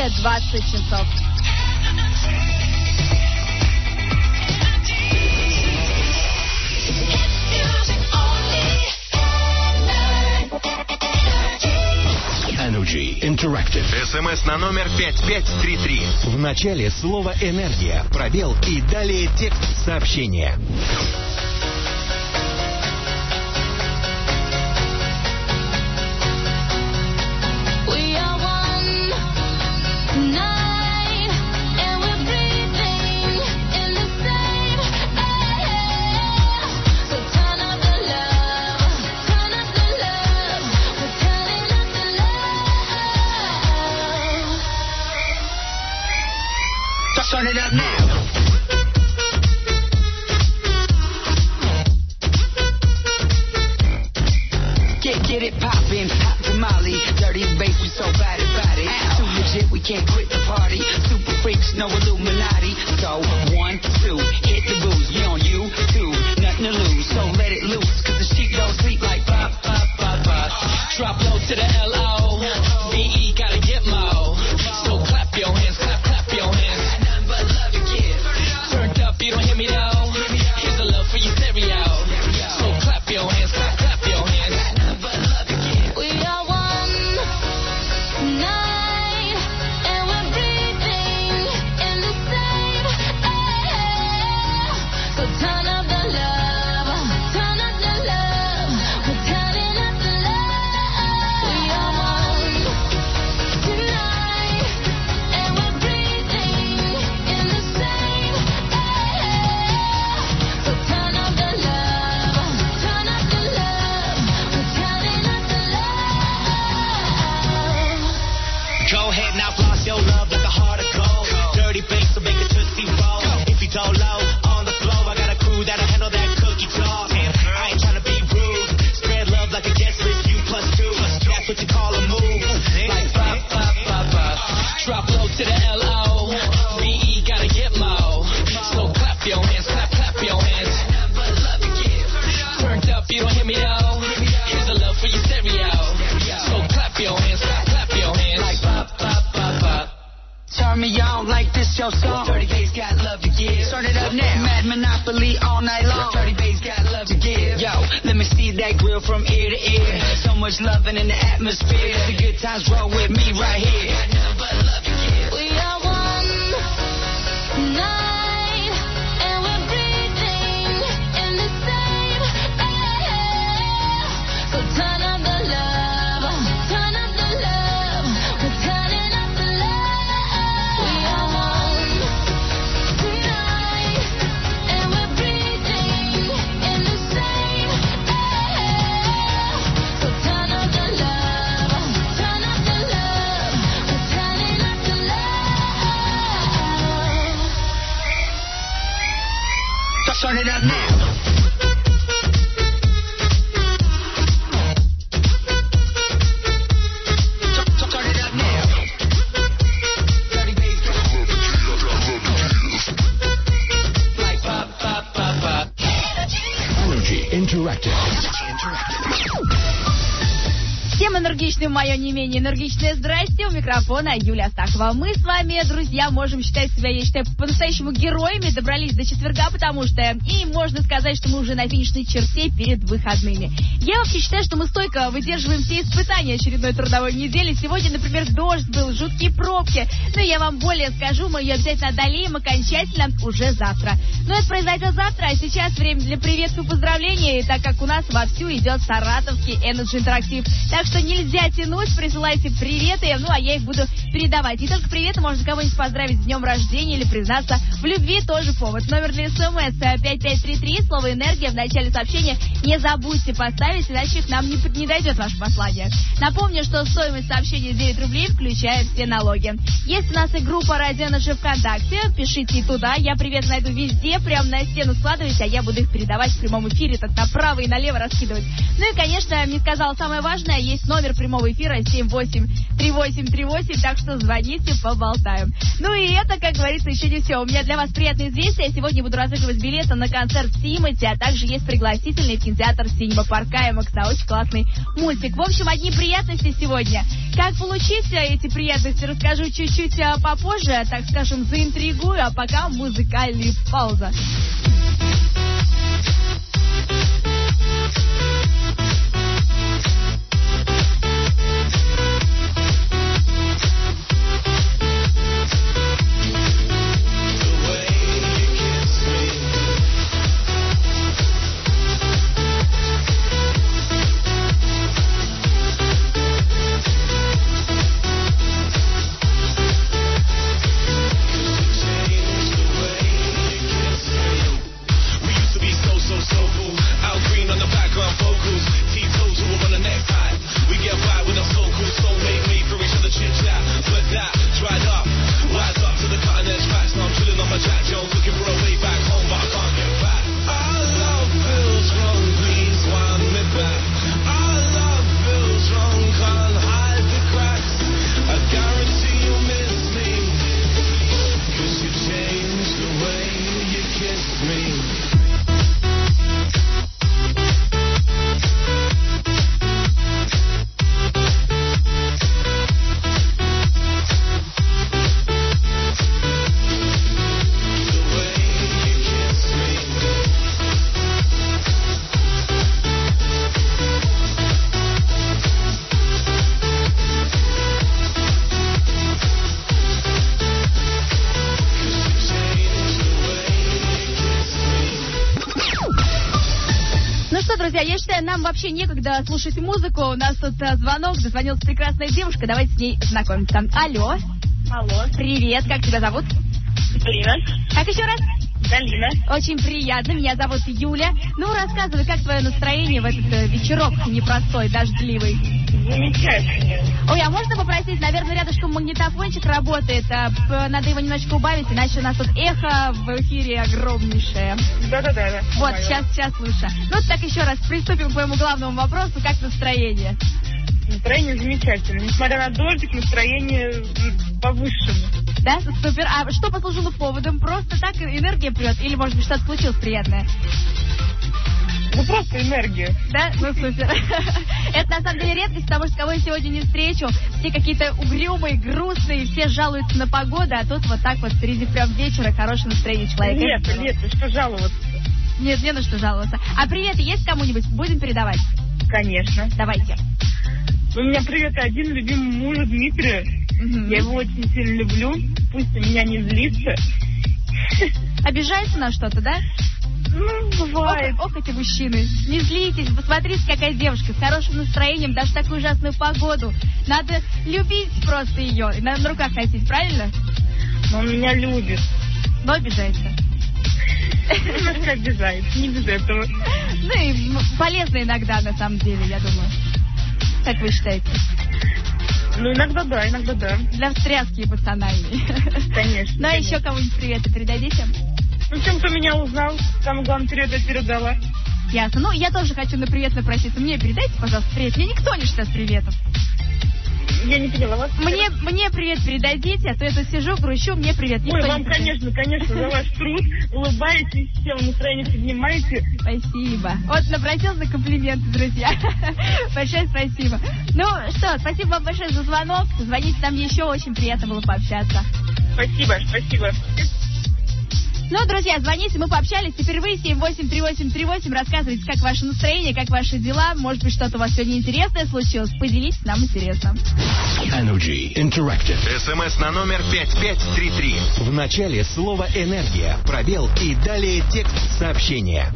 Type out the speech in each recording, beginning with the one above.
уже 20 часов. Energy Interactive. СМС на номер 5533. В начале слово «энергия», пробел и далее текст сообщения. Turn it up now. Get it poppin', hot tamale, dirty bass, we so bad about it. Too legit, we can't quit the party. Super freaks, no Illuminati. So 1, 2, hit the booze. We on you too, nothing to lose. So let it loose, 'cause the sheep don't sleep like bop, bop, bop, bop. Drop low to the L.O. V.E. gotta get mo. So clap your hands, clap, clap your hands. Nothing but love to give. Turned up, you don't hear me though. Here's the love for your stereo. So clap your hands, clap, clap your hands. Nothing but love to give. We are one night, and we're breathing in the same air. So turn up the love, turn up the love. We're turning up the love. We are one tonight, and we're breathing in the same air. So turn up the love, turn up the love. We're turning up the love. Go ahead now, floss your love like a heart of gold. Dirty bass will make a tootsie roll. If you don't low on the floor, I got a crew that'll handle that cookie talk. I ain't tryna be rude. Spread love like a guest list, you +2. That's what you call a move. Like bop, bop, bop, bop. Drop low to the L.O. V.E. gotta get mo. So clap your hands, clap, clap your hands. Turned up, you don't hear me though. Here's the love for your stereo. So clap your hands, clap, clap your hands. Like bop, bop, bop, bop. Turn me on like this your song. Dirty bass got love to give. Turn it up now. Mad Monopoly all night long. Dirty bass got love to give. Yo, let me see that grill from ear to ear. So much loving in the atmosphere. The good times roll with me right here. Got nothing but love to give. We are one night, and we're breathing in the same air. So turn up the love, turn up the love. We're turning up the love. We are one tonight, and we're breathing in the same air. So turn up the love, turn up the love. We're turning up the love. Just turn it up now. Turn it up now. Dirty bass got love to give. Like pop, pop, pop, pop. Energy Interactive. Всем энергичным, мое не менее энергичное здрасте. У микрофона Юлия Астахова. Мы с вами, друзья, можем считать себя, я считаю, по-настоящему героями. Добрались до четверга, потому что и можно сказать, что мы уже на финишной черте перед выходными. Я вообще считаю, что мы стойко выдерживаем все испытания очередной трудовой недели. Сегодня, например, дождь был, жуткие пробки. Но я вам более скажу, мы ее обязательно одолеем окончательно уже завтра. Но это произойдет завтра, а сейчас время для приветствий и поздравлений, так как у нас вовсю идет саратовский Energy Interactive. Так что нельзя тянуть, присылайте приветы, ну а я их буду передавать. Не только приветы, можно кого-нибудь поздравить с днем рождения или признаться в любви, тоже повод. Номер для СМС 5533, слово «энергия» в начале сообщения не забудьте поставить, иначе к нам не дойдет ваше послание. Напомню, что стоимость сообщения 9 рублей, включая все налоги. Есть у нас и группа «Радио Energy» ВКонтакте, пишите туда, я привет найду везде, прямо на стену складывайте, а я буду их передавать в прямом эфире, так направо и налево раскидывать. Ну и, конечно, не сказала самое важное, есть номер прямого эфира 783838, так что звоните, поболтаем. Ну и это, как говорится, еще не все. У меня для вас приятное известие. Сегодня буду разыгрывать билеты на концерт Тимати, а также есть пригласительный в кинотеатр Синема Парка IMAX на очень классный мультик. В общем, одни приятности сегодня. Как получить эти приятности, расскажу чуть-чуть попозже, так скажем, заинтригую, а пока музыкальная пауза. Я считаю, нам вообще некогда слушать музыку. У нас тут звонок, дозвонилась прекрасная девушка. Давайте с ней знакомиться. Алло. Алло. Привет, как тебя зовут? Галина. Как еще раз? Галина. Очень приятно, меня зовут Юля. Ну, рассказывай, как твое настроение в этот вечерок непростой, дождливый? Замечательно. Ой, а можно попросить, наверное, рядышком магнитофончик работает, надо его немножечко убавить, иначе у нас тут эхо в эфире огромнейшее. Да. Вот, сейчас лучше. Ну, так еще раз, приступим к моему главному вопросу, как настроение? Настроение замечательное. Несмотря на дождик, настроение повышенное. Да, супер. А что послужило поводом? Просто так энергия прет? Или, может быть, что-то случилось приятное? Ну, просто энергия. Да? Ну, супер. Это, на самом деле, редкость, потому что кого я сегодня не встречу, все какие-то угрюмые, грустные, все жалуются на погоду, а тут вот так вот среди прям вечера хорошее настроение человека. Нет, что жаловаться? Нет, не на что жаловаться. А приветы есть кому-нибудь? Будем передавать? Конечно. Давайте. У меня привет один любимому мужу Дмитрию. Угу. Я его очень сильно люблю. Пусть у меня не злится. Обижается на что-то, да? Ну, бывает. Ох, эти мужчины. Не злитесь, посмотрите, какая девушка с хорошим настроением, даже в такую ужасную погоду. Надо любить просто ее. И надо на руках носить, правильно? Но он меня любит. Но обижается. Немножко обижает, не без этого. Ну и полезно иногда, на самом деле, я думаю. Как вы считаете? Ну, иногда да. Для встряски эмоциональной. Конечно. Ну, а еще кому-нибудь приветы передадите? Ну, тем, кто меня узнал, самое главное, привет я передала. Ясно. Ну, я тоже хочу на привет напроситься. Мне передайте, пожалуйста, привет. Мне никто не шлет приветов. Я не поняла вас. Мне привет передадите, а то я тут сижу, грущу, мне привет. Ой, вам, конечно, за ваш труд. Улыбаетесь, всем настроение поднимаете. Спасибо. Вот напросился на комплименты, друзья. Большое спасибо. Ну что, спасибо вам большое за звонок. Звоните нам еще, очень приятно было пообщаться. Спасибо. Ну, друзья, звоните, мы пообщались. Теперь вы 783838. Рассказывайте, как ваше настроение, как ваши дела. Может быть, что-то у вас сегодня интересное случилось. Поделитесь, нам интересно. Energy Interactive. СМС на номер 5533. В начале слово «энергия», пробел и далее текст сообщения.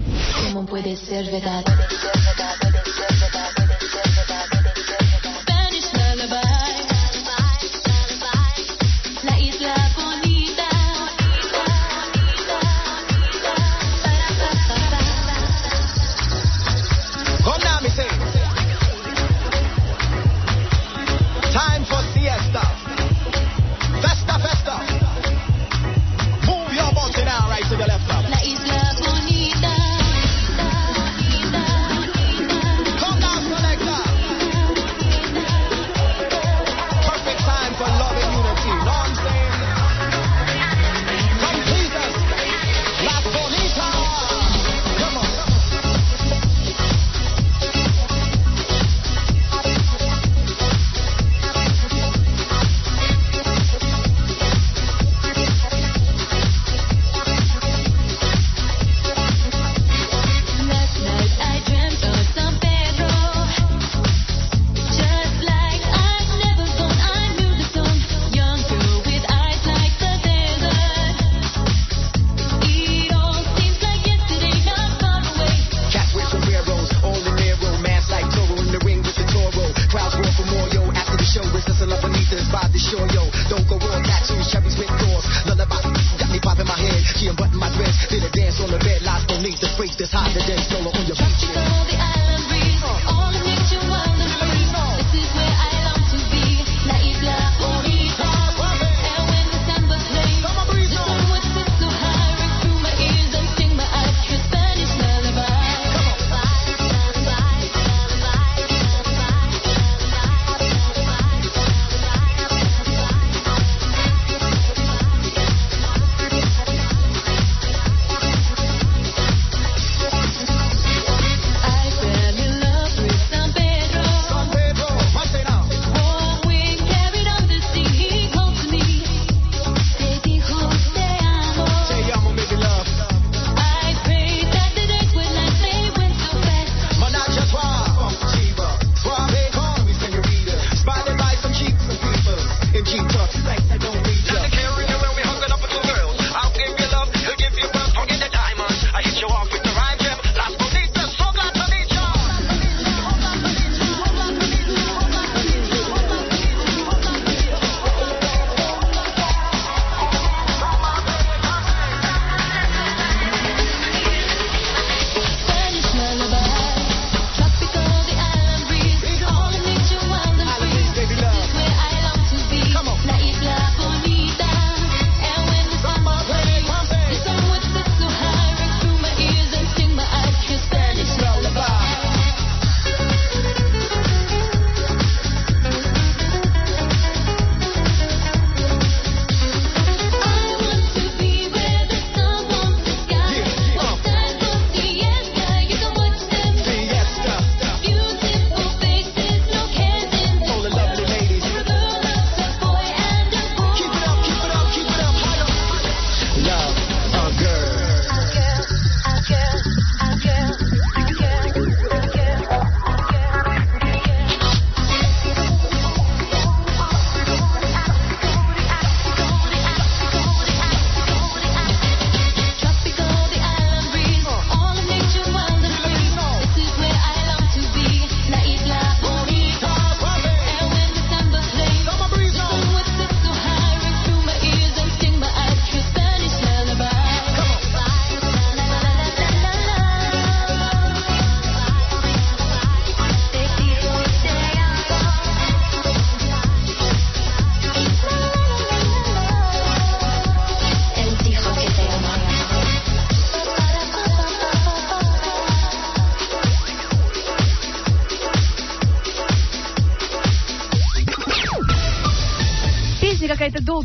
Time for siesta. Festa. Move your body now, right to the left. La isla bonita. Come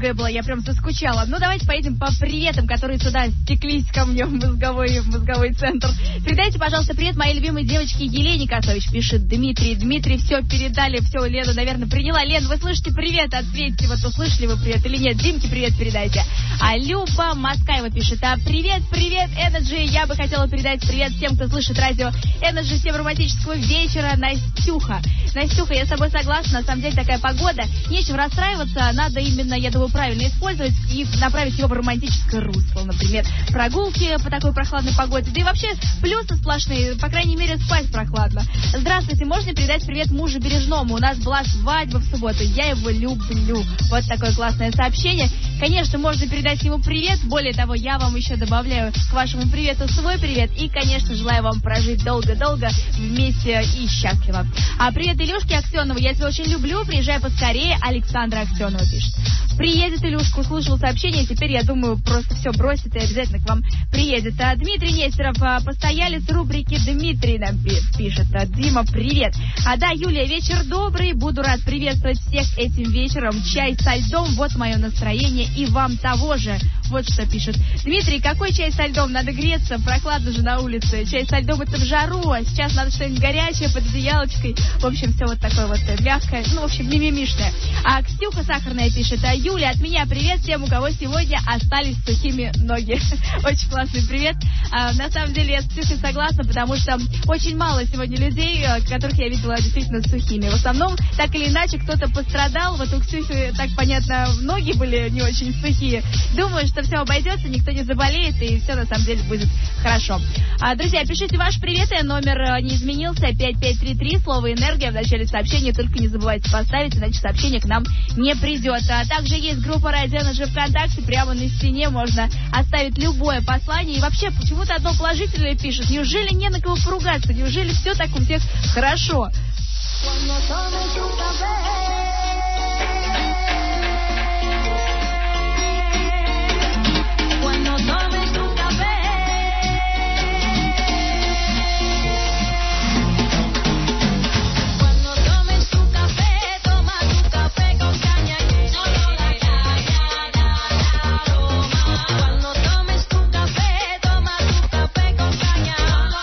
долгое было, я прям заскучала. Ну, давайте поедем по приветам, которые сюда стеклись ко мне в мозговой центр. Передайте, пожалуйста, привет моей любимой девочке Елене Косович, пишет Дмитрий. Дмитрий, все передали, все, Лену, наверное, приняла. Лен, вы слышите привет? Ответьте, вот услышали вы привет или нет? Димке привет передайте. А Люба Москаева пишет: привет, Energy, я бы хотела передать привет всем, кто слышит радио Energy, всем романтического вечера. Настюха, я с тобой согласна, на самом деле такая погода, нечем расстраиваться, надо именно, я думаю, правильно использовать и направить его в романтическое русло, например, прогулки по такой прохладной погоде, да и вообще плюсы сплошные, по крайней мере, спать прохладно. Здравствуйте, можно передать привет мужу Бережному, у нас была свадьба в субботу, я его люблю. Вот такое классное сообщение. Конечно, можно передать ему привет, более того, я вам еще добавляю к вашему привету свой привет и, конечно, желаю вам прожить долго-долго вместе и счастливо. А привет Илюшке Аксенову, я тебя очень люблю, приезжай поскорее, Александра Аксенова пишет. Приедет Илюшка, услышал сообщение, теперь, я думаю, просто все бросит и обязательно к вам приедет. А Дмитрий Нестеров, постоялец рубрики Дмитрий нам пишет. Дима, привет. Да, Юлия, вечер добрый, буду рад приветствовать всех этим вечером. Чай со льдом, вот мое настроение, и вам того же. Вот что пишет. Дмитрий, какой чай со льдом? Надо греться, прохладно же на улице. Чай со льдом это в жару, а сейчас надо что-нибудь горячее под одеялочкой. В общем, все вот такое вот мягкое, ну, в общем, мимимишное. А Ксюха Сахарная пишет: Юля, от меня привет всем, у кого сегодня остались сухими ноги. Очень классный привет. На самом деле я с Ксюхой согласна, потому что очень мало сегодня людей, которых я видела действительно сухими. В основном, так или иначе, кто-то пострадал. Вот у Ксюхи, так понятно, ноги были не очень сухие. Думаю, что все обойдется, никто не заболеет, и все на самом деле будет хорошо. Друзья, пишите ваш привет, номер не изменился, 5533, слово «энергия» в начале сообщения, только не забывайте поставить, иначе сообщение к нам не придет. Также есть группа Радио Energy ВКонтакте, прямо на стене можно оставить любое послание, и вообще почему-то одно положительное пишет. Неужели не на кого поругаться? Неужели все так у всех хорошо?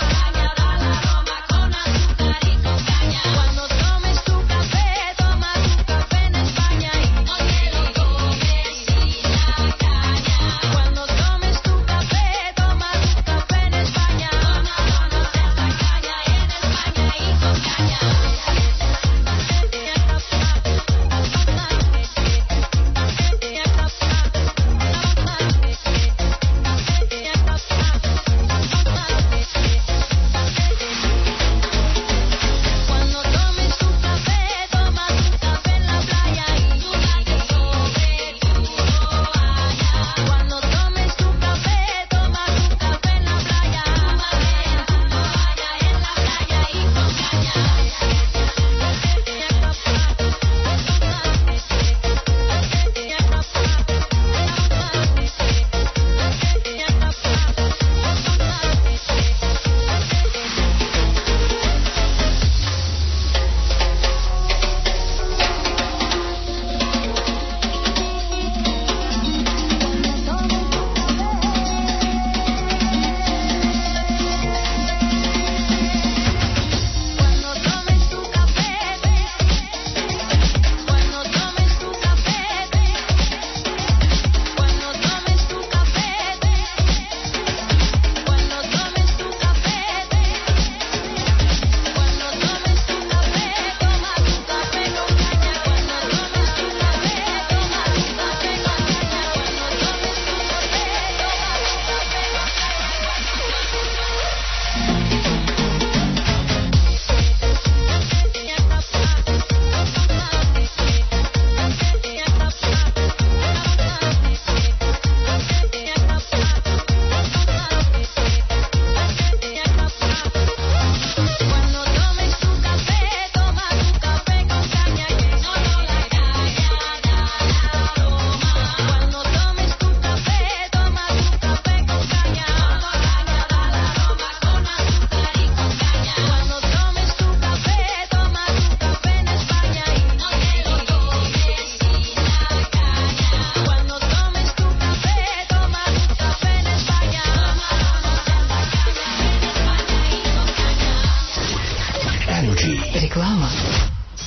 Cuando tomes tu café, toma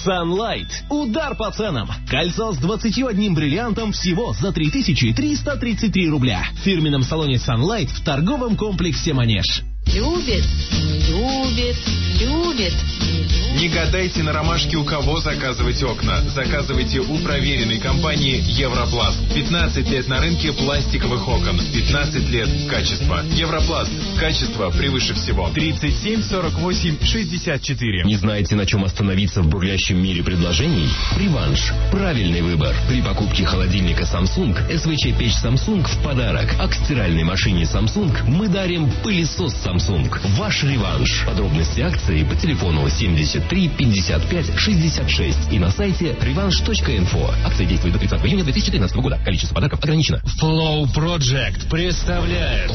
Sunlight. Удар по ценам. Кольцо с 21 бриллиантом всего за 3333 рубля. В фирменном салоне Sunlight в торговом комплексе «Манеж». Любит, любит, любит. Не гадайте на ромашке, у кого заказывать окна. Заказывайте у проверенной компании Европласт. 15 лет на рынке пластиковых окон. 15 лет качества. Европласт. Качество превыше всего. 37 48 64. Не знаете, на чем остановиться в бурлящем мире предложений? Реванш. Правильный выбор. При покупке холодильника Samsung, СВЧ-печь Samsung в подарок. А к стиральной машине Samsung мы дарим пылесос Samsung. Ваш реванш. Подробности акции по телефону 73 55 66 и на сайте revanche.info. Акция действует до 30 июня 2013 года. Количество подарков ограничено. Flow Project представляет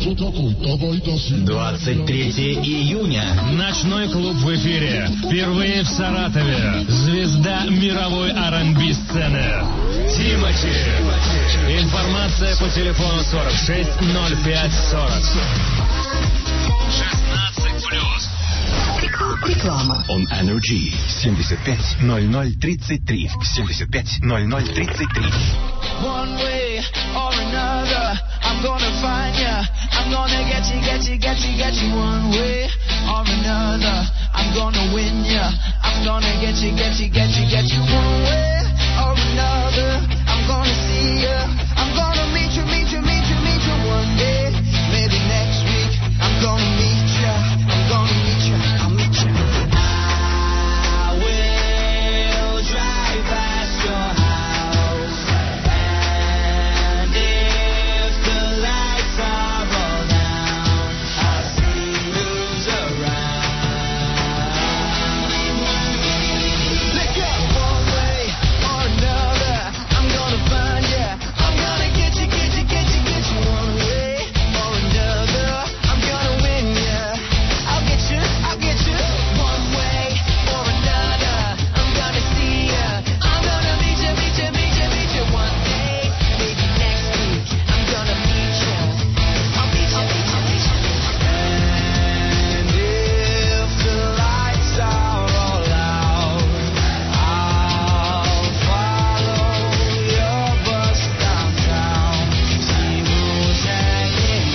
23 июня. Ночной клуб в эфире. Впервые в Саратове. Звезда мировой R&B сцены Тимати. Информация по телефону 46 05 40. 16+. Реклама. On Energy 75 00 33 75 00 33. One way or another, I'm gonna find ya. I'm gonna get you, get you, get you, get you. One way or another, I'm gonna win ya. I'm gonna get you, get you, get you, get you. One way or another, I'm gonna see ya. I'm gonna meet you, meet you, meet you, meet you. One day, maybe next week, I'm gonna meet ya. I'm gonna meet ya. I'll meet ya. I will drive past your house, and if the lights are all down, I'll see who's around. Let's go. One way or another, I'm gonna find ya. I'm gonna get you, get you, get you, get you. One way or another, I'm gonna win ya. I'll get you, I'll get you. One way or another, I'm gonna see ya. I'm gonna meet you, meet you, meet you, meet you. One day, maybe next week, I'm gonna meet you. I'll meet you, meet you, meet you. And if the lights are all out, I'll follow your bus downtown, see who's hanging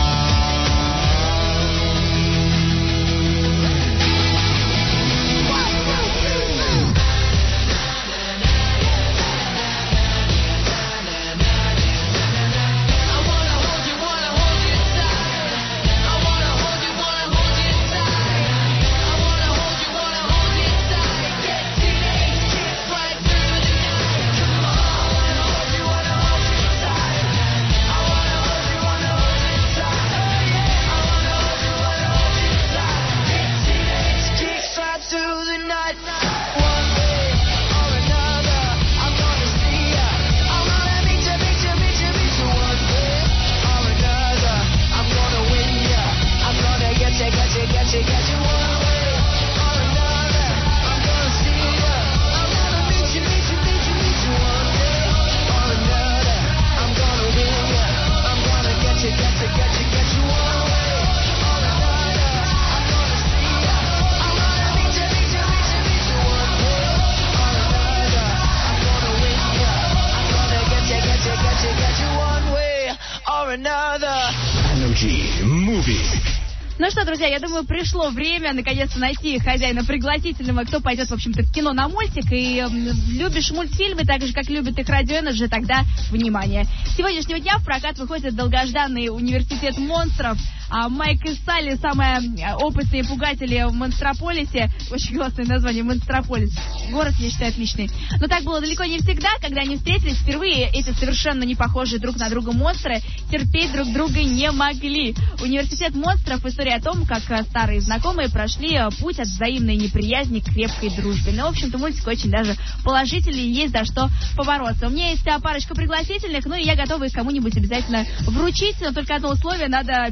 through the night. One way or another, I'm gonna see ya. I'm gonna meet you, meet you, meet you, meet you. One way or another, I'm gonna win ya. I'm gonna get you, get you, get you, get you. One way or another, I'm gonna see ya. I'm gonna meet you, meet you, meet you, meet you. One way or another, I'm gonna win ya. I'm gonna get you, get you, get you, get you. One way or another, I'm gonna see ya. I'm gonna meet you, meet you, meet you, meet you. One way or another, I'm gonna win ya. I'm gonna get you, get you, get you, get you. One way or another. Energy Movie. Ну что, друзья, я думаю, пришло время наконец-то найти хозяина пригласительного, кто пойдет, в общем-то, в кино на мультик. И любишь мультфильмы так же, как любит их Радио Энерджи, тогда внимание. С сегодняшнего дня в прокат выходит долгожданный «Университет монстров». Майк и Салли, самые опытные пугатели в Монстрополисе. Очень классное название, Монстрополис. Город, я считаю, отличный. Но так было далеко не всегда, когда они встретились. Впервые эти совершенно не похожие друг на друга монстры терпеть друг друга не могли. «Университет монстров» — история о том, как старые знакомые прошли путь от взаимной неприязни к крепкой дружбе. Ну, в общем-то, мультик очень даже положительный, и есть за что побороться. У меня есть парочка пригласительных, ну и я готова их кому-нибудь обязательно вручить, но только одно условие — надо обязательно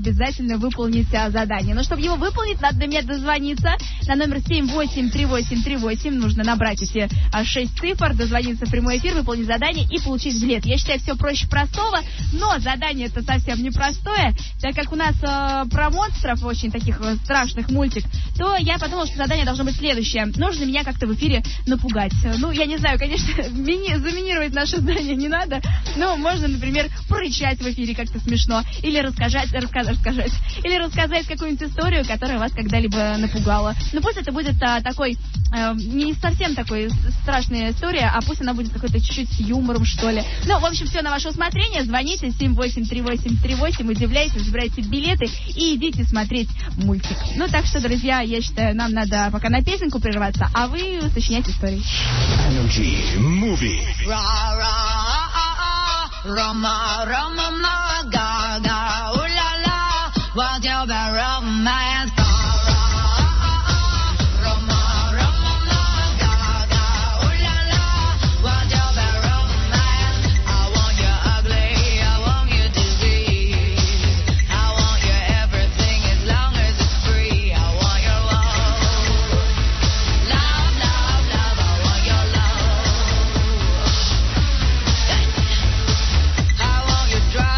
правильно выполнить задание. Но чтобы его выполнить, надо до меня дозвониться на номер 783838. Нужно набрать эти 6 цифр, дозвониться в прямой эфир, выполнить задание и получить билет. Я считаю, все проще простого, но задание это совсем непростое, так как у нас про монстров очень таких страшных мультик, то я подумала, что задание должно быть следующее. Нужно меня как-то в эфире напугать. Ну, я не знаю, конечно, заминировать наше задание не надо, но можно, например, порычать в эфире как-то смешно, или рассказать какую-нибудь историю, которая вас когда-либо напугала. Но пусть это будет такой, не совсем такой страшная история, а пусть она будет какой-то чуть-чуть с юмором, что ли. Ну, в общем, все на ваше усмотрение. Звоните 783838, удивляйтесь, забирайте билеты и идите смотреть мультик. Ну, так что, друзья, я считаю, нам надо пока на песенку прерваться, а вы сочиняйте истории. Energy Movie. Roma, Roma, ma, ga, ga, ooh la la, what's your bad romance? Drive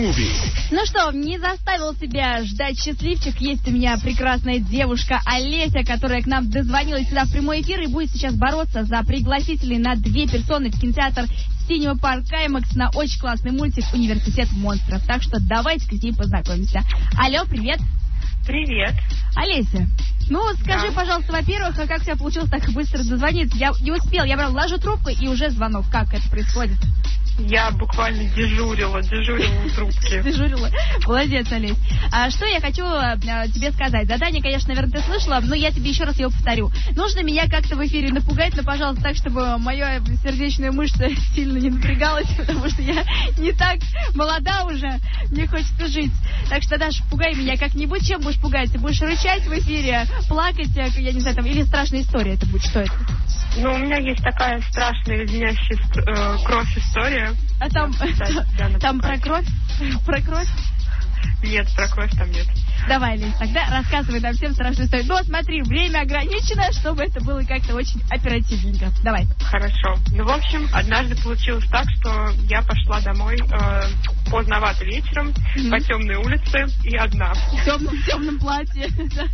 Movie. Ну что, не заставил себя ждать счастливчик. Есть у меня прекрасная девушка Олеся, которая к нам дозвонилась сюда в прямой эфир и будет сейчас бороться за пригласители на 2 персоны в кинотеатр Cinema Park IMAX на очень классный мультик «Университет монстров». Так что давайте с ней познакомимся. Алло, привет. Привет. Олеся, ну скажи, пожалуйста, во-первых, как у тебя получилось так быстро дозвониться? Я не успел, я прям ложу трубку и уже звонок. Как это происходит? Я буквально дежурила в трубке. Дежурила. Молодец, Олесь. А что я хочу тебе сказать? Задание, конечно, наверное, ты слышала, но я тебе еще раз его повторю. Нужно меня как-то в эфире напугать, но, пожалуйста, так, чтобы моя сердечная мышца сильно не напрягалась, потому что я не так молода уже, мне хочется жить. Так что, Даша, пугай меня как-нибудь. Чем будешь пугать? Ты будешь рычать в эфире, плакать, я не знаю, там, или страшная история это будет? Что это? Ну, у меня есть такая страшная, леденящая кровь история. А там про кровь? Про кровь? Нет, про кровь там нет. Давай, Лиз, тогда рассказывай нам всем страшную историю. Но смотри, время ограничено, чтобы это было как-то очень оперативненько. Давай. Хорошо. Ну, в общем, однажды получилось так, что я пошла домой поздновато вечером по темной улице и одна. В темном платье.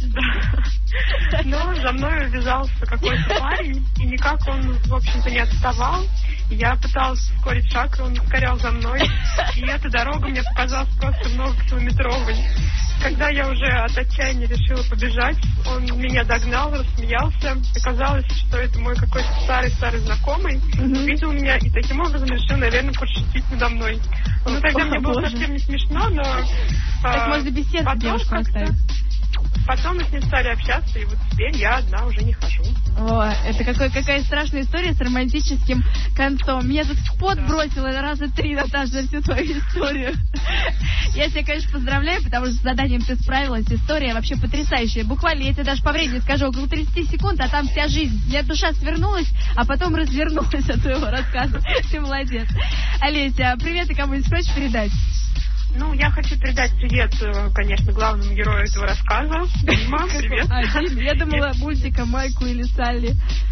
Но за мной вязался какой-то парень, и никак он, в общем-то, не отставал. Я пыталась ускорить шаг, он ускорял за мной, и эта дорога мне показалась просто многокилометровой. Когда я уже от отчаяния решила побежать, он меня догнал, рассмеялся. Оказалось, что это мой какой-то старый-старый знакомый. Увидел меня и таким образом решил, наверное, подшутить надо мной. Ну, тогда мне было совсем не смешно, но... Так можно беседу с девушкой оставить. Потом мы с ним стали общаться, и вот теперь я одна уже не хожу. О, это какая страшная история с романтическим концом. Меня тут в пот бросила раза 3, Наташа, за всю твою историю. Я тебя, конечно, поздравляю, потому что с заданием ты справилась. История вообще потрясающая. Буквально, я тебе даже по времени скажу, около 30 секунд, а там вся жизнь. У меня душа свернулась, а потом развернулась от твоего рассказа. Ты молодец. Олеся, привет, ты кому-нибудь хочешь передать? Ну, я хочу передать привет, конечно, главному герою этого рассказа. Дима, привет. Я думала, мультика Майку или Салли.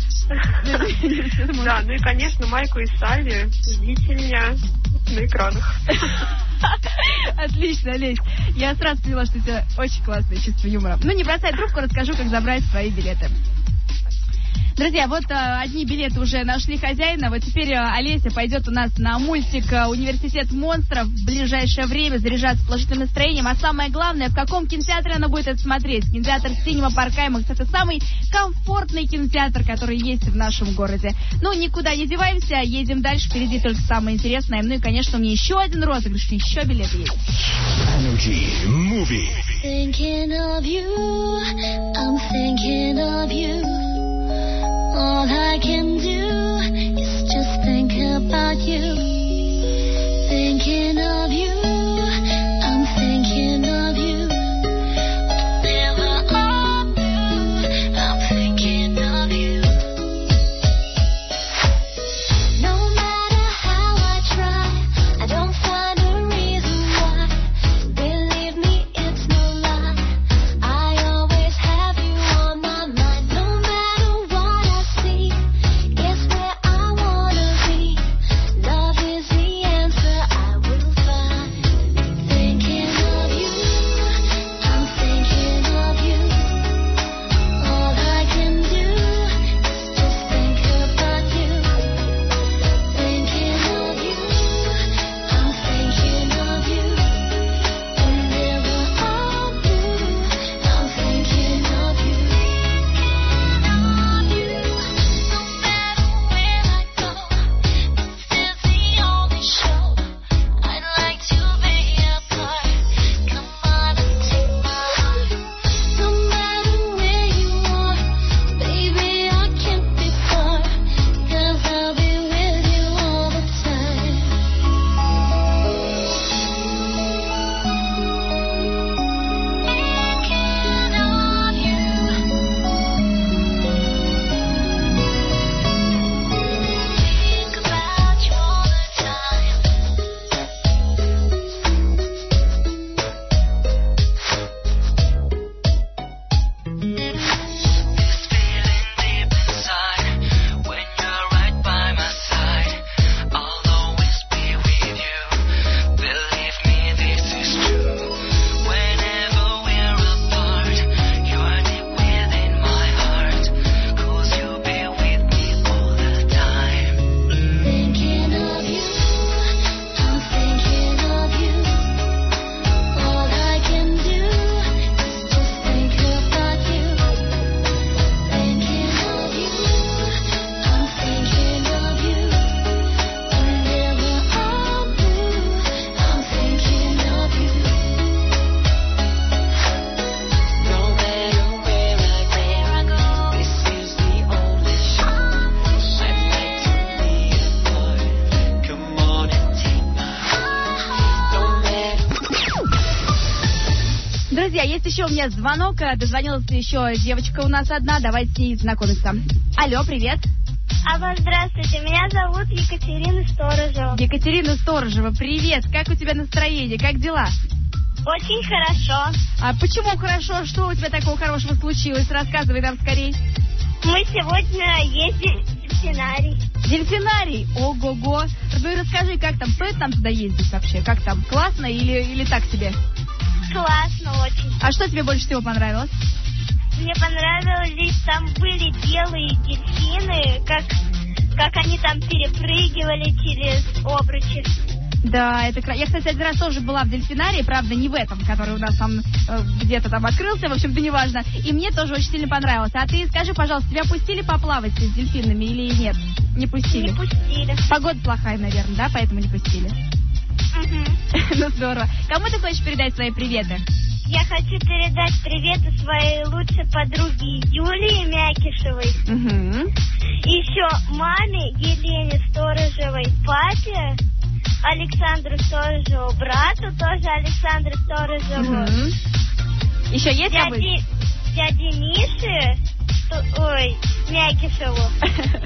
Да, ну и, конечно, Майку и Салли, ждите меня на экранах. Отлично, Олесь. Я сразу поняла, что у тебя очень классное чувство юмора. Ну, не бросай трубку, расскажу, как забрать свои билеты. Друзья, вот одни билеты уже нашли хозяина. Вот теперь Олеся пойдет у нас на мультик «Университет монстров» в ближайшее время заряжаться положительным настроением. А самое главное, в каком кинотеатре она будет это смотреть. Кинотеатр Cinema Park IMAX — это самый комфортный кинотеатр, который есть в нашем городе. Ну, никуда не деваемся, едем дальше. Впереди только самое интересное. Ну и, конечно, у меня еще один розыгрыш, еще билеты есть. Energy Movie. Thinking of you, I'm thinking of you. All I can do is just think about you. Thinking of you, I'm thinking of you. Never of you, I'm thinking of you. No matter how I try, I don't find a reason why. Believe me, it's no lie. I always have you on my mind. No matter what I see, it's where I wanna be. Love Друзья, есть еще у меня звонок. Дозвонилась еще девочка у нас одна. Давайте с ней знакомиться. Алло, привет. Алло, здравствуйте. Меня зовут Екатерина Сторожева. Екатерина Сторожева, привет. Как у тебя настроение? Как дела? Очень хорошо. А почему хорошо? Что у тебя такого хорошего случилось? Рассказывай нам скорей. Мы сегодня ездили в дельфинарий. Дельфинарий? Ого-го. Ну и расскажи, как там? Стоит нам туда ездить вообще? Как там? Классно или так себе? Классно очень. А что тебе больше всего понравилось? Мне понравилось, там были белые дельфины, как они там перепрыгивали через обручи. Да, это я, кстати, один раз тоже была в дельфинарии, правда, не в этом, который у нас там где-то там открылся, в общем-то, неважно. И мне тоже очень сильно понравилось. А ты скажи, пожалуйста, тебя пустили поплавать с дельфинами или нет? Не пустили? Не пустили. Погода плохая, наверное, да, поэтому не пустили? Угу. Ну, здорово. Кому ты хочешь передать свои приветы? Я хочу передать приветы своей лучшей подруге Юлии Мякишевой. Угу. Еще маме Елене Сторожевой, папе Александру Сторожеву, брату тоже Александру Сторожеву. Угу. Еще есть дяде Мише, Мякишеву.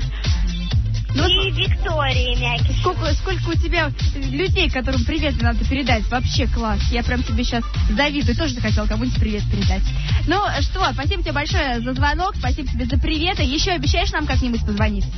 И Виктории Мякишевой. Сколько у тебя людей, которым привет надо передать? Вообще класс. Я прям тебе сейчас завидую. Тоже захотела кому-нибудь привет передать. Ну что, спасибо тебе большое за звонок. Спасибо тебе за приветы. Еще обещаешь нам как-нибудь позвонить?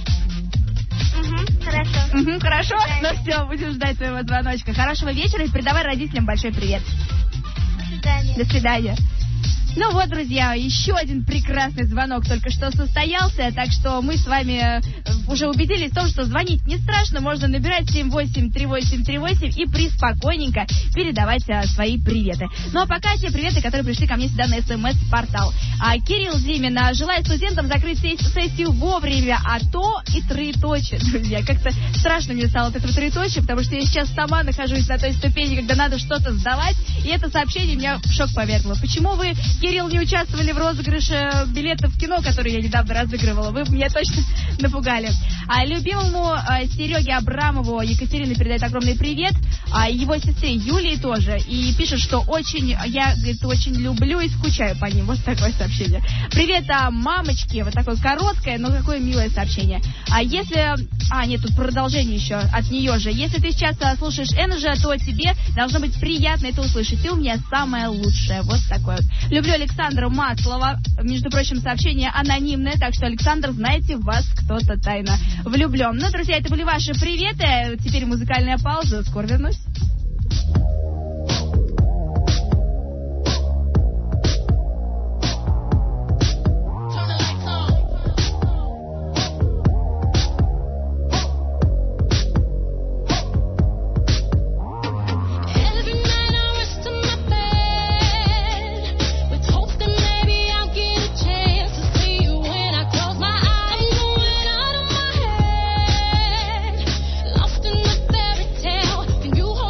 Угу, хорошо. Угу, хорошо? Ну все, будем ждать твоего звоночка. Хорошего вечера и передавай родителям большой привет. До свидания. До свидания. Ну вот, друзья, еще один прекрасный звонок только что состоялся, так что мы с вами уже убедились в том, что звонить не страшно, можно набирать 783838 и приспокойненько передавать свои приветы. Ну а пока те приветы, которые пришли ко мне сюда на СМС-портал. Кирилл Зимин желает студентам закрыть сессию вовремя, а то и троеточие, друзья. Как-то страшно мне стало от этого троеточия, потому что я сейчас сама нахожусь на той ступени, когда надо что-то сдавать, и это сообщение меня в шок повергло. Почему вы, Кирилл, не участвовали в розыгрыше билетов в кино, которые я недавно разыгрывала? Вы меня точно напугали. Любимому Сереге Абрамову Екатерина передает огромный привет, его сестре Юлии тоже, и пишет, что я, говорит, очень люблю и скучаю по ним. Вот такое сообщение. Привет, мамочки, вот такое короткое, но какое милое сообщение. Нет, тут продолжение еще от нее же. Если ты сейчас слушаешь Энджи, то тебе должно быть приятно это услышать. Ты у меня самое лучшее. Вот такое вот. Люблю Александра Маслова. Между прочим, сообщение анонимное, так что, Александр, знаете, в вас кто-то тайно влюблен. Ну, друзья, это были ваши приветы. Теперь музыкальная пауза. Скоро вернусь. You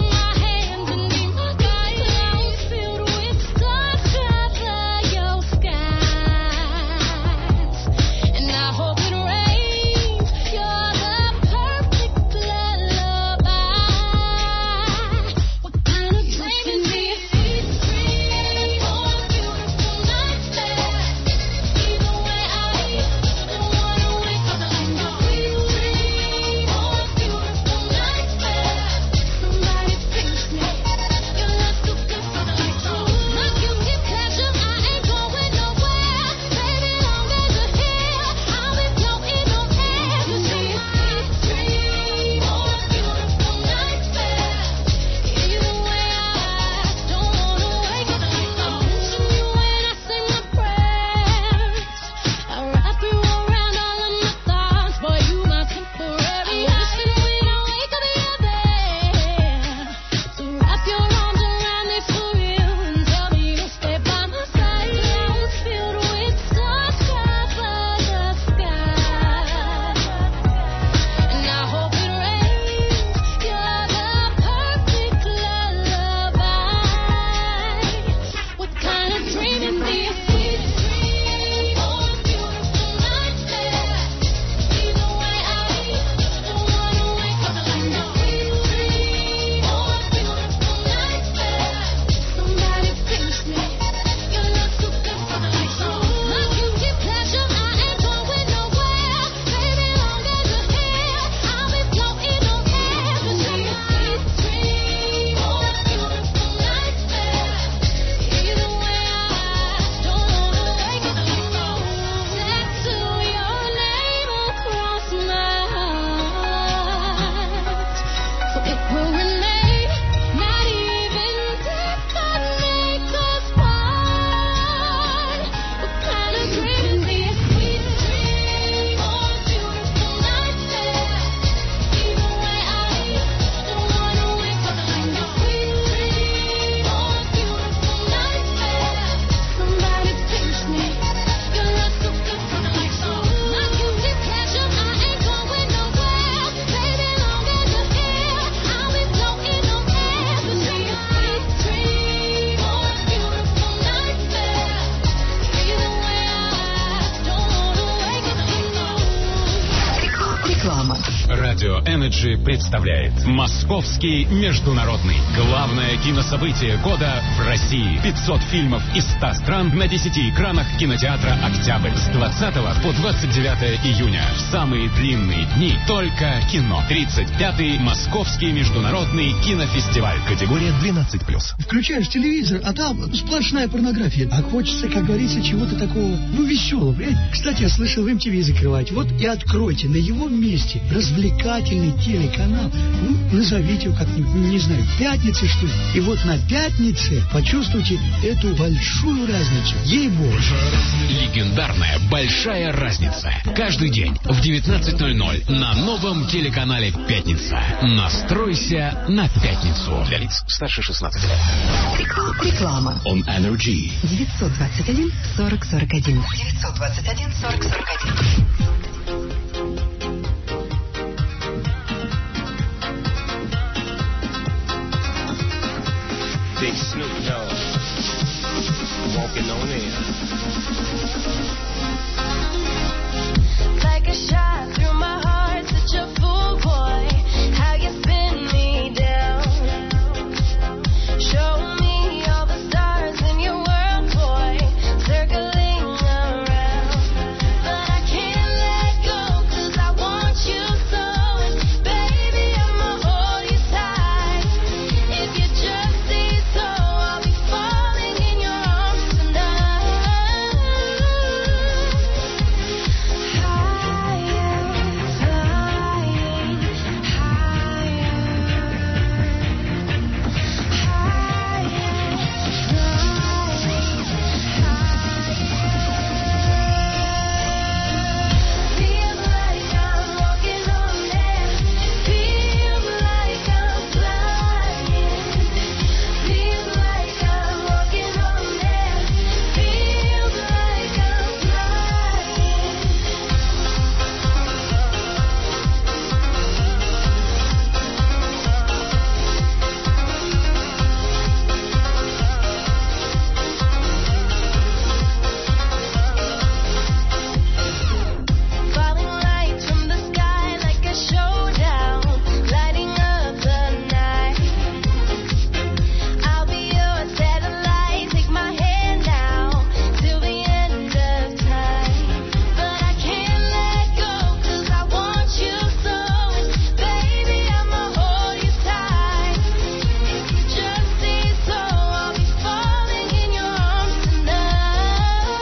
Energy представляет Московский международный. Главное кинособытие года в России. 500 фильмов из 100 стран на 10 экранах кинотеатра «Октябрь» с 20 по 29 июня. В самые длинные дни только кино. 35-й Московский международный кинофестиваль. Категория 12+. Включаешь телевизор, а там сплошная порнография. А хочется, как говорится, чего-то такого, веселого. Кстати, я слышал, в MTV закрывать. Вот и откройте на его месте развлекательный телеканал. Назовите его как-нибудь, не знаю, «Пятница», что ли. И вот на «Пятнице» почувствуйте эту большую разницу. Ей-богу. Легендарная «Большая разница». Каждый день в 19:00 на новом телеканале «Пятница». Настройся на пятницу. Для лиц старше 16 лет. Реклама. On Energy. 921 40 41. 921 40 41. Big Snoop Dogg, walking on air. Like a shot through my heart, such a fool boy. How you spin me down. Show me all the stars in your world, boy. Circling around. But I can't let go, 'cause I want you so. And baby, I'ma hold you tight. If you just say so, I'll be falling in your arms tonight. Feels like I'm walking on air. Feels like I'm flying. Feels like I'm walking on air. Feels like I'm flying. Falling lights from the sky like a showdown, lighting up the night. I'll be your satellite, take my hand now, till the end of time. But I can't let go, 'cause I want you so. And baby, I'ma hold you tight. If you just say so, I'll be falling in your arms tonight.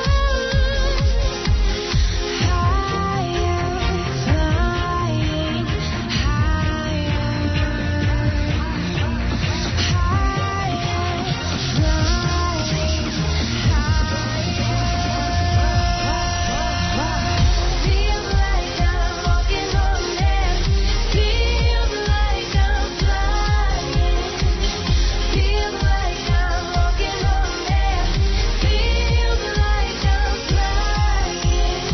Feels like I'm walking on air. Feels like I'm flying. Feels like I'm walking on air. Feels like I'm flying.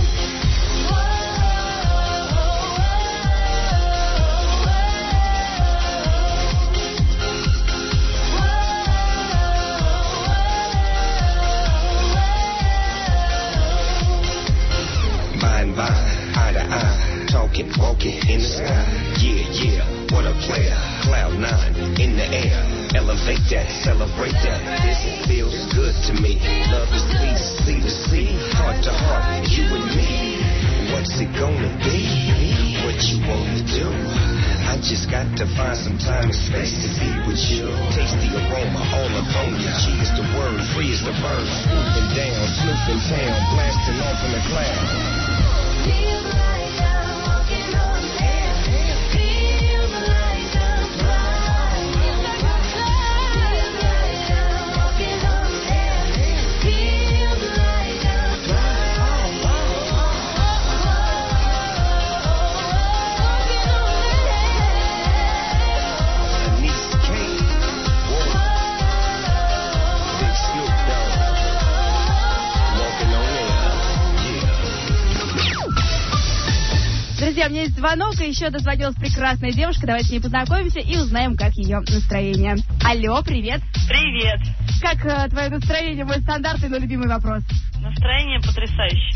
Mind by, eye to eye, talking, walking in the sky. Yeah, yeah, what a player. Cloud 9 in the air. Elevate that, celebrate that. This feels good to me. Love is peace, sea to sea, heart to heart, you and me. What's it gonna be? What you wanna do? I just got to find some time and space to be with you. Taste the aroma all up on you. G is the word, free is the bird. Swooping down, snooping town, blasting off in the cloud. Feels like I'm walking on air. Feels like I'm flying. Feels like I'm walking on air. Feels like I'm flying. Anissa K. Whoa. Big Snoop Dogg. Walking on air. Друзья, у меня есть звонок, и еще дозвонилась прекрасная девушка. Давайте с ней познакомимся и узнаем, как ее настроение. Алло, привет. Привет. Как твое настроение? Мой стандартный, но любимый вопрос. Настроение потрясающее.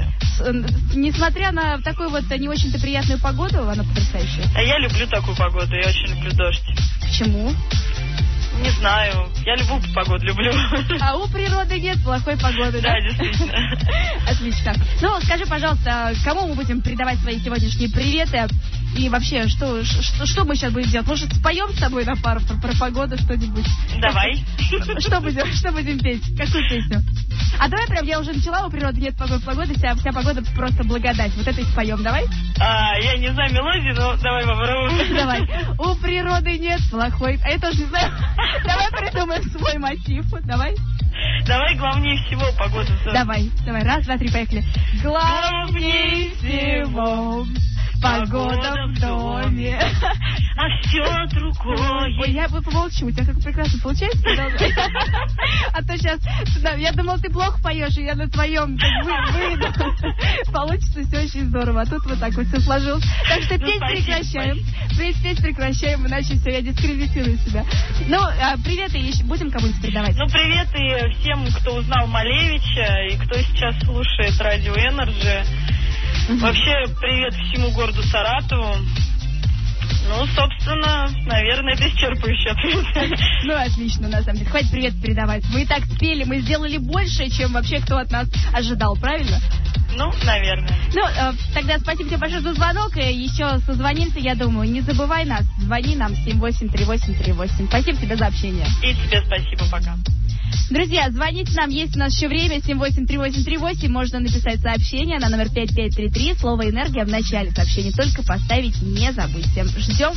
несмотря на такую вот не очень-то приятную погоду, она потрясающая. А я люблю такую погоду, я очень люблю дождь. Почему? Не знаю, я любую погоду люблю. А у природы нет плохой погоды, да? Да, действительно. Отлично. Ну, скажи, пожалуйста, кому мы будем передавать свои сегодняшние приветы? И вообще, что мы сейчас будем делать? Может, споем с тобой на пару про погоду что-нибудь? Давай. Что будем петь? Какую песню? А давай прям, я уже начала, у природы нет плохой погоды, вся погода просто благодать. Вот это и споем, давай? Я не знаю мелодии, но давай попробуем. Давай. У природы нет плохой... А я тоже не знаю. Давай придумаем свой мотив. Давай. Давай главнее всего погоду. Давай. Раз, два, три, поехали. Главнее всего погода в доме. А все другое. Ой, я помолчу, у тебя как прекрасно получается. А то сейчас, я думала, ты плохо поешь, и я на твоем выйду. Получится все очень здорово. А тут вот так вот все сложилось. Так что петь прекращаем. Петь прекращаем, иначе все, я дискредитирую себя. Ну, приветы еще будем кому-нибудь передавать? Ну, приветы всем, кто узнал Малевича и кто сейчас слушает радио Энерджи. Вообще, привет всему городу Саратову. Ну, собственно, наверное, это исчерпывающий ответ. Ну, отлично, на самом деле. Хватит привет передавать. Мы и так спели, мы сделали больше, чем вообще кто от нас ожидал, правильно? Ну, наверное. Ну, тогда спасибо тебе большое за звонок. И еще созвонимся, я думаю. Не забывай нас. Звони нам 783838. Спасибо тебе за общение. И тебе спасибо, пока. Друзья, звоните нам, есть у нас еще время, 783838, можно написать сообщение на номер 5533, слово «Энергия» в начале сообщения, только поставить не забудьте. Ждем.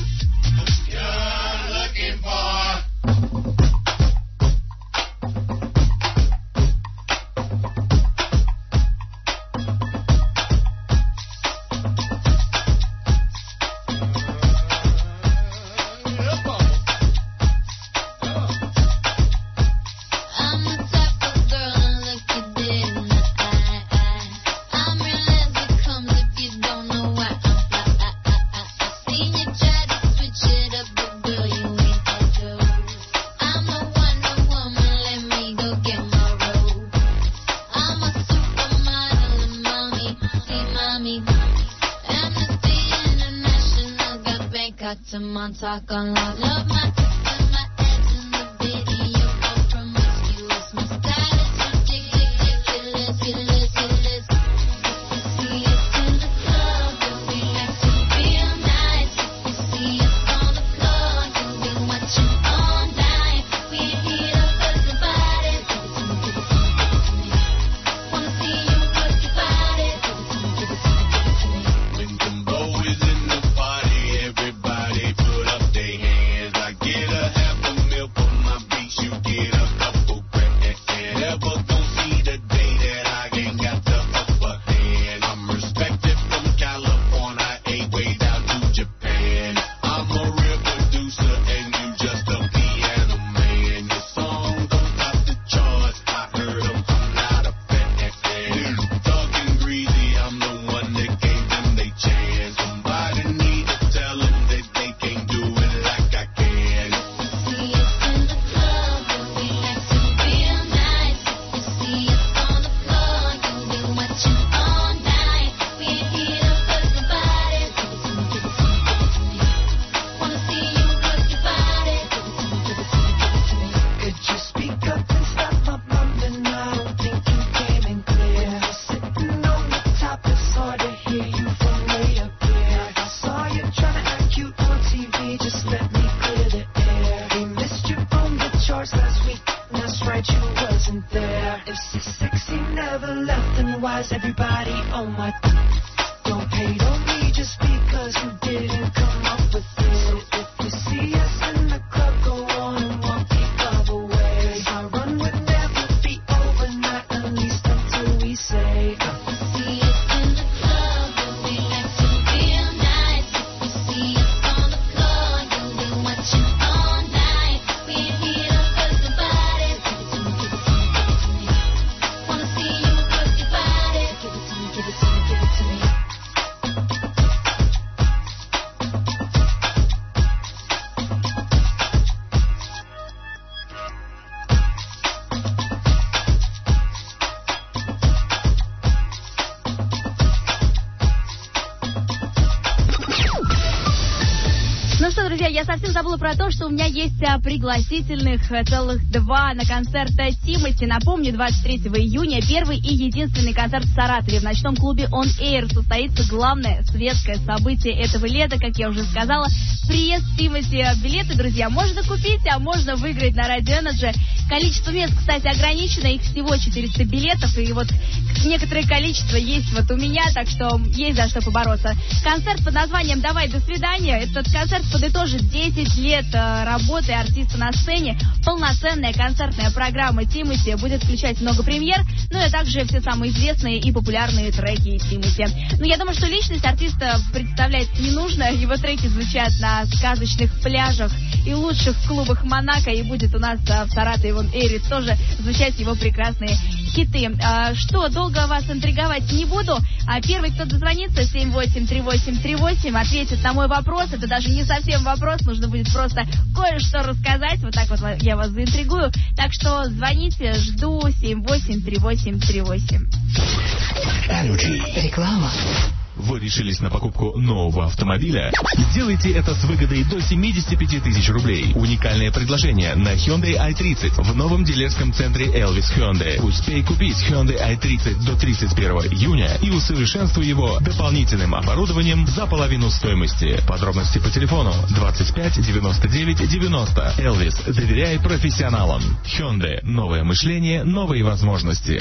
Talk on love, love my text and my ads in the video, go promiscuous. My style is ridiculous. See us in the club, and we like to feel nice. If you see us on the floor, you'll be watching all night. We here to work the body. Give it to me. Wanna see you work your body. Give it to me. When Jumbo is in the party, everybody put up their hands. I get a half a mil for my beats, you get a couple grand. Never gon' see the day that I ain't got the upper hand. I'm respected from California, ain't way down to Japan. I'm a real producer and you just a piano man. Your song don't top the charts, I heard them, I'm not a fan. Talking greasy, I'm the one that gave them they chance. Somebody need to tell them that they can't do it like I can. See us in the club, and we like to feel nice. If you see us on the floor, you'll be watching all night. We here to work the body. Give it to me. Wanna see you work your body. Give it to me. Could you speak up and stop my bumping? I don't think you came in clear. When you're sitting on the top, it's hard to hear you from way up here. I saw you trying to act cute on TV, just let me clear the air. We missed you on the charts last week, and that's right, you wasn't there. If sexy never left, then why is everybody on my... Don't hate on me just because you didn't come up with it. If you see us in the club, go on and walk the other way. Our run would never be over, not at least until we say. See us in the club, and we like to feel nice. If you see us on the floor, you'll be watching all night. We here to work the body. Give it to me. Wanna see you work your body. Give it to me. я совсем забыла про то, что у меня есть пригласительных целых 2 на концерт Тимати. Напомню, 23 июня первый и единственный концерт в Саратове. В ночном клубе On Air состоится главное светское событие этого лета, как я уже сказала. Приезд Тимати. Билеты, друзья, можно купить, а можно выиграть на Radio Energy. Количество мест, кстати, ограничено, их всего 400 билетов, и вот некоторое количество есть вот у меня, так что есть за что побороться. Концерт под названием «Давай, до свидания». Этот концерт подытожит 10 лет работы артиста на сцене. Полноценная концертная программа Тимати будет включать много премьер, ну и также все самые известные и популярные треки Тимати. Ну, я думаю, что личность артиста представлять не нужно. Его треки звучат на сказочных пляжах и лучших клубах Монако, и будет у нас в Саратове On Air тоже звучать его прекрасные хиты. Что, долго вас интриговать не буду. Первый, кто дозвонится, 783838, ответит на мой вопрос. Это даже не совсем вопрос, нужно будет просто кое-что рассказать. Вот так вот я вас заинтригую. Так что звоните, жду 783838. Реклама. Вы решились на покупку нового автомобиля? Сделайте это с выгодой до 75 тысяч рублей. Уникальное предложение на Hyundai i30 в новом дилерском центре Elvis Hyundai. Успей купить Hyundai i30 до 31 июня и усовершенствуй его дополнительным оборудованием за половину стоимости. Подробности по телефону 25 99 90. Elvis, доверяй профессионалам. Hyundai. Новое мышление, новые возможности.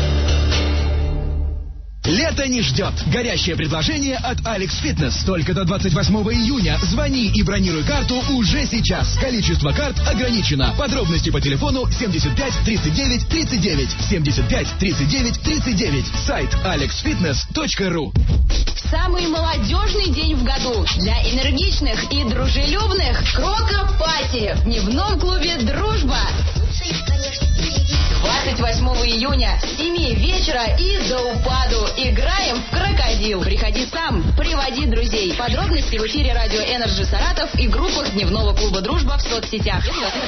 Лето не ждет. Горящее предложение от Alex Fitness. Только до 28 июня. Звони и бронируй карту уже сейчас. Количество карт ограничено. Подробности по телефону 75 39 39. 75 39 39. Сайт alexfitness.ru. Самый молодежный день в году для энергичных и дружелюбных Крока-пати в дневном клубе «Дружба». 28 июня с 7 вечера и до упаду. Играем в крокодил. Приходи сам, приводи друзей. Подробности в эфире радио Energy Саратов и группах дневного клуба «Дружба» в соцсетях.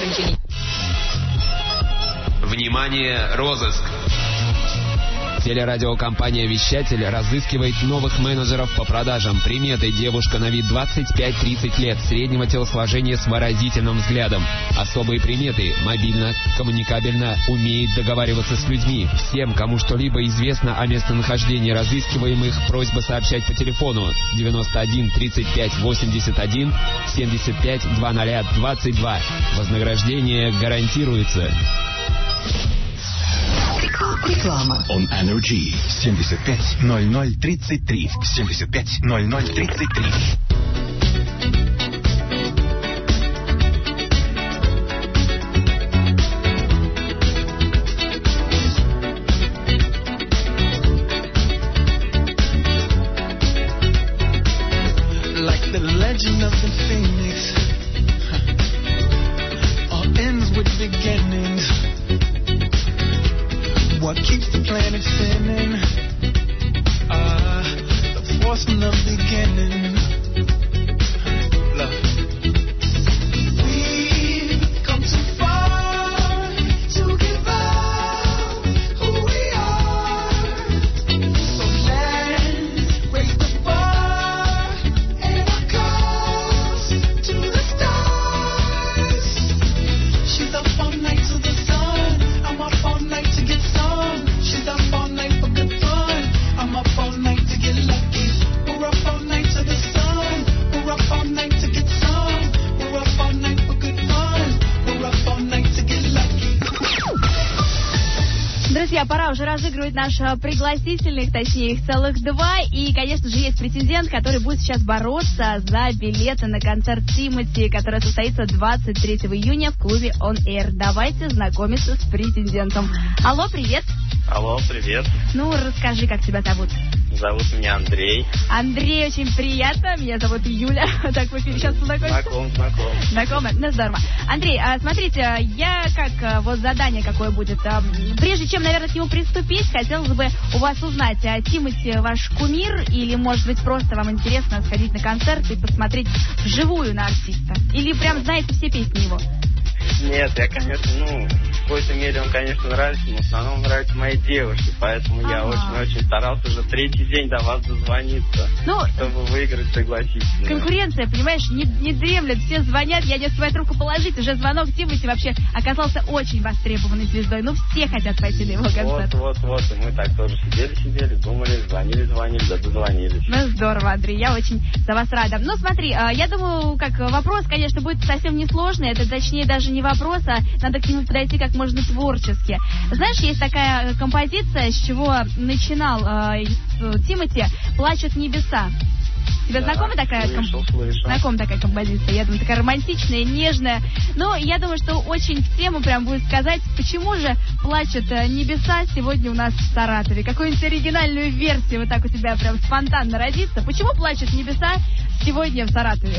Внимание, розыск! Телерадиокомпания «Вещатель» разыскивает новых менеджеров по продажам. Приметы: девушка на вид 25-30 лет, среднего телосложения с выразительным взглядом. Особые приметы: мобильно, коммуникабельно, умеет договариваться с людьми. Всем, кому что-либо известно о местонахождении разыскиваемых, просьба сообщать по телефону 91 35 81 75 20 22. Вознаграждение гарантируется. Реклама. On Energy 75 00 33 75 00 33. Like the legend of the phoenix, all ends with beginnings. What keeps the planet spinning? The force from the beginning. Love. We've come too far to give up who we are. So let's raise the bar and our cause to the stars. She's up all night to the sun. I'm up all night to get some. She's up all night for good fun. I'm up all night to get lucky. We're up all night to the sun. We're up all night to get some. We're up all night for good fun. We're up all night to get lucky. Друзья, пора уже разыгрывать наших пригласительных, точнее их целых 2. И, конечно же, есть претендент, который будет сейчас бороться за билеты на концерт Тимати, который состоится 23 июня в клубе On Air. Давайте знакомиться с претендентом. Алло, привет. Алло, привет. Ну, расскажи, как тебя зовут. Зовут меня Андрей. Андрей, очень приятно. Меня зовут Юля. Так вы сейчас познакомились? Знаком. Знакомы? Ну, здорово. Андрей, смотрите, я вот задание какое будет. Прежде чем, наверное, к нему приступить, хотелось бы у вас узнать, Тимати ваш кумир или, может быть, просто вам интересно сходить на концерт и посмотреть вживую на артиста? Или прям знаете все песни его? Нет, я, конечно, какой-то мере он, конечно, нравится, но в основном нравится моей девушке, поэтому я очень-очень старался уже третий день до вас дозвониться, чтобы выиграть пригласительные. Конкуренция, понимаешь, не дремлет, все звонят, я не успеваю трубку положить, уже звонок Тимати вообще оказался очень востребованной звездой, все хотят пойти на его концерт. Вот, и мы так тоже сидели, думали, звонили, да дозвонились. Здорово, Андрей, я очень за вас рада. Смотри, я думаю, как вопрос, конечно, будет совсем несложный, это точнее даже не вопрос, а надо к нему подойти как можно творчески. Знаешь, есть такая композиция, с чего начинал Тимати, «Плачут небеса». Тебе знакома такая знакома такая композиция? Я думаю, такая романтичная, нежная. Но я думаю, что очень в тему прям будет сказать, почему же плачут небеса сегодня у нас в Саратове. Какую-нибудь оригинальную версию вот так у тебя прям спонтанно родится. Почему плачут небеса сегодня в Саратове?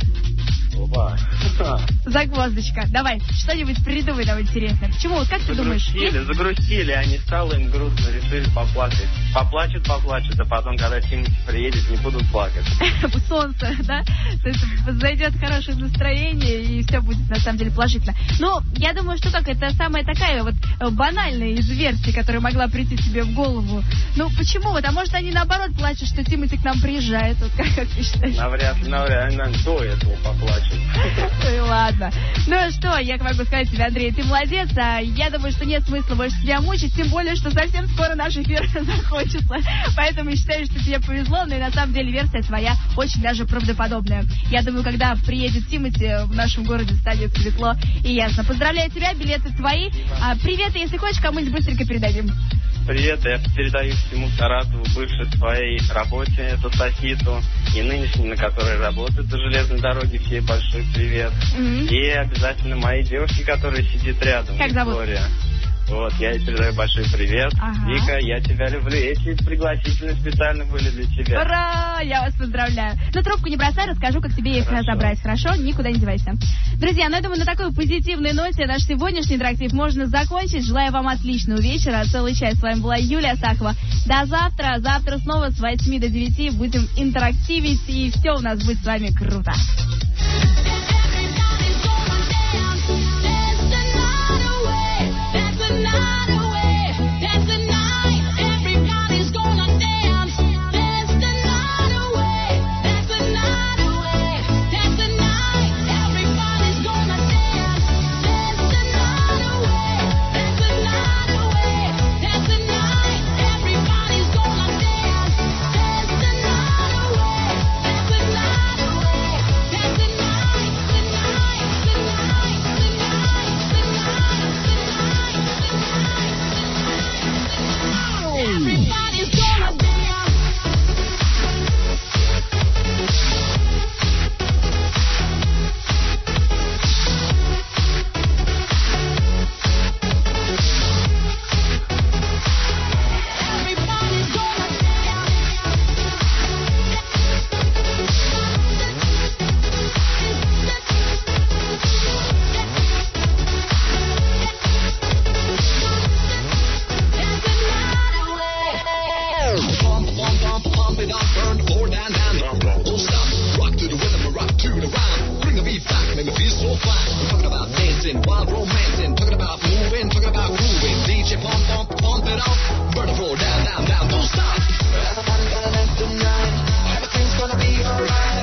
Опа. Загвоздочка. Давай, что-нибудь придумай нам интересное. Почему? Как ты думаешь? Загрустили, а не стало им грустно, решили поплакать. Поплачут, а потом, когда Тимати приедет, не будут плакать. Солнце, да? То есть зайдет хорошее настроение, и все будет на самом деле положительно. Но я думаю, что это самая такая вот банальная из версий, которая могла прийти тебе в голову. Почему? А может, они наоборот плачут, что Тимати к нам приезжает? Вот как ты считаешь? Навряд ли, до этого поплачут. Ну и ладно. Что, я могу сказать тебе, Андрей, ты молодец, а я думаю, что нет смысла больше тебя мучить, тем более, что совсем скоро наш эфир закончится. Поэтому я считаю, что тебе повезло, но и на самом деле версия твоя очень даже правдоподобная. Я думаю, когда приедет Тимати, в нашем городе станет светло и ясно. Поздравляю тебя, билеты твои. Привет, если хочешь, кому-нибудь быстренько передадим. Привет, я передаю всему Саратову, бывшей своей работе, это Сахиту, и нынешней, на которой работает на железной дороге, всей большой привет. И обязательно моей девушке, которая сидит рядом, как зовут? Виктория. Вот, я ей передаю большой привет. Вика, я тебя люблю. Эти пригласительные специально были для тебя. Ура! Я вас поздравляю. Трубку не бросай, расскажу, как тебе их забрать. Хорошо? Никуда не девайся. Друзья, я думаю, на такой позитивной ноте наш сегодняшний интерактив можно закончить. Желаю вам отличного вечера. Целый час с вами была Юлия Астахова. До завтра. Завтра снова с 8 до 9 будем интерактивить, и все у нас будет с вами круто.